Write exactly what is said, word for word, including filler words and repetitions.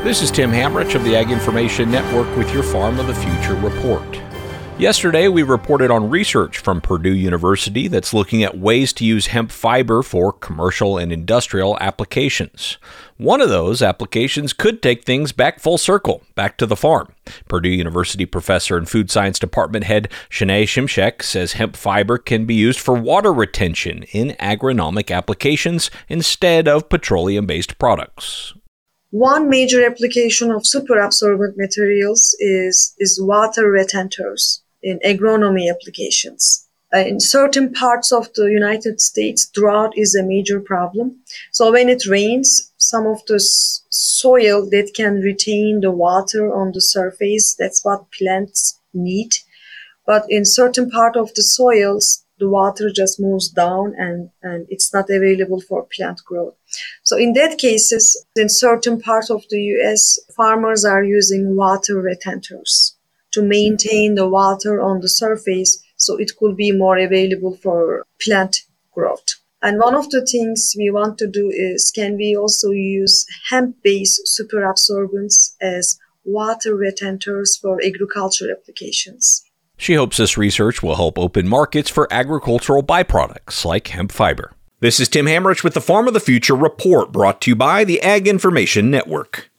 This is Tim Hamrich of the Ag Information Network with your Farm of the Future report. Yesterday, we reported on research from Purdue University that's looking at ways to use hemp fiber for commercial and industrial applications. One of those applications could take things back full circle, back to the farm. Purdue University professor and food science department head Shanae Shimshek says hemp fiber can be used for water retention in agronomic applications instead of petroleum-based products. One major application of superabsorbent materials is, is water retenters in agronomy applications. Uh, in certain parts of the United States, drought is a major problem. So when it rains, some of the s- soil that can retain the water on the surface, that's what plants need. But in certain part of the soils, the water just moves down and, and it's not available for plant growth. So in that cases, in certain parts of the U S, farmers are using water retenters to maintain the water on the surface so it could be more available for plant growth. And one of the things we want to do is, can we also use hemp-based superabsorbents as water retenters for agriculture applications? She hopes this research will help open markets for agricultural byproducts like hemp fiber. This is Tim Hamrich with the Farm of the Future report, brought to you by the Ag Information Network.